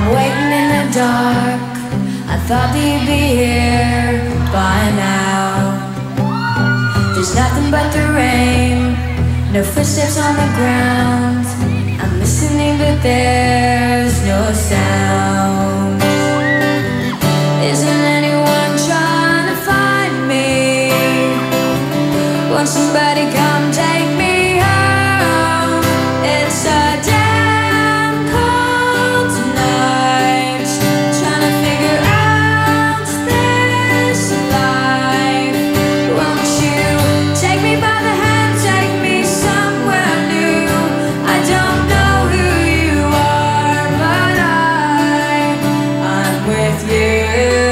waiting in the dark. I thought that you'd be here by now. There's nothing but the rain, no footsteps on the ground. I'm listening but there's no sound. Isn't anyone trying to find me? Won't somebody come take me home? It's a damn cold night, trying to figure out this life. Won't you take me by the hand, take me somewhere new? I don't know who you are, but I'm with you.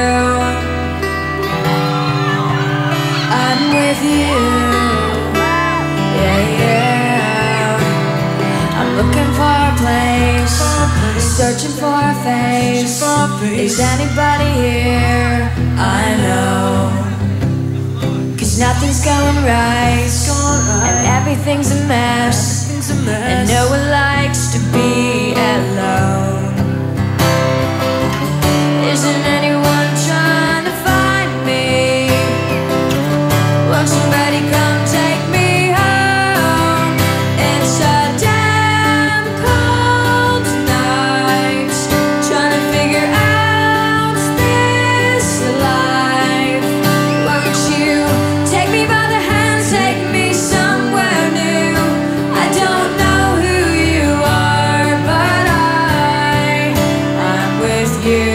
I'm with you. Yeah, yeah. I'm looking for a place, searching for a face. Is anybody here? I know. 'Cause nothing's going right, and everything's a mess, and no one likes to be alone. Isn't anyone trying to find me? Won't somebody come take me home? It's a damn cold night, trying to figure out this life. Won't you take me by the hand, take me somewhere new? I don't know who you are, but I'm with you.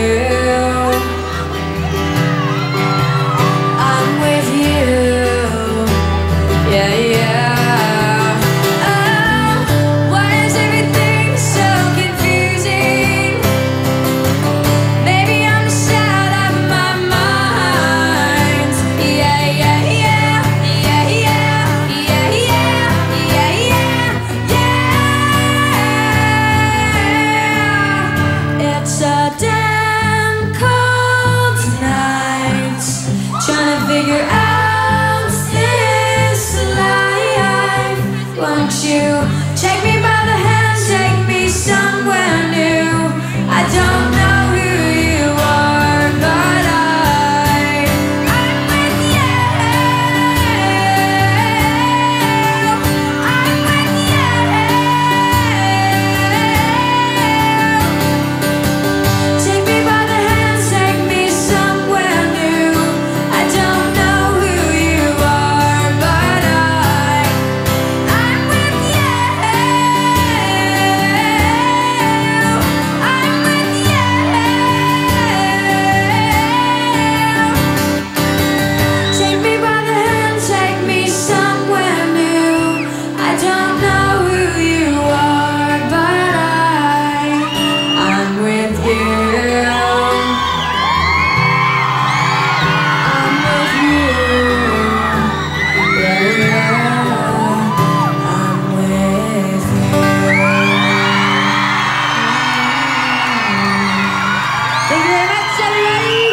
I'm with you. Yeah, yeah. Oh, why is everything so confusing? Maybe I'm just out of my mind. Yeah, yeah, yeah. Yeah, yeah. Yeah, yeah. Yeah, yeah. Yeah. It's a damn cold night, trying to figure out this life. Won't you take me by the hand, take me somewhere new? I don't know who you are, but I'm with you. I'm with you. Take me by the hand, take me somewhere new. I don't know who you are, but I'm with you. I'm with you. Take me by the hand, take me somewhere new. I don't know who you are, but I'm with you. I'm with you. Yeah, yeah. I'm with you. Thank you very much, everybody.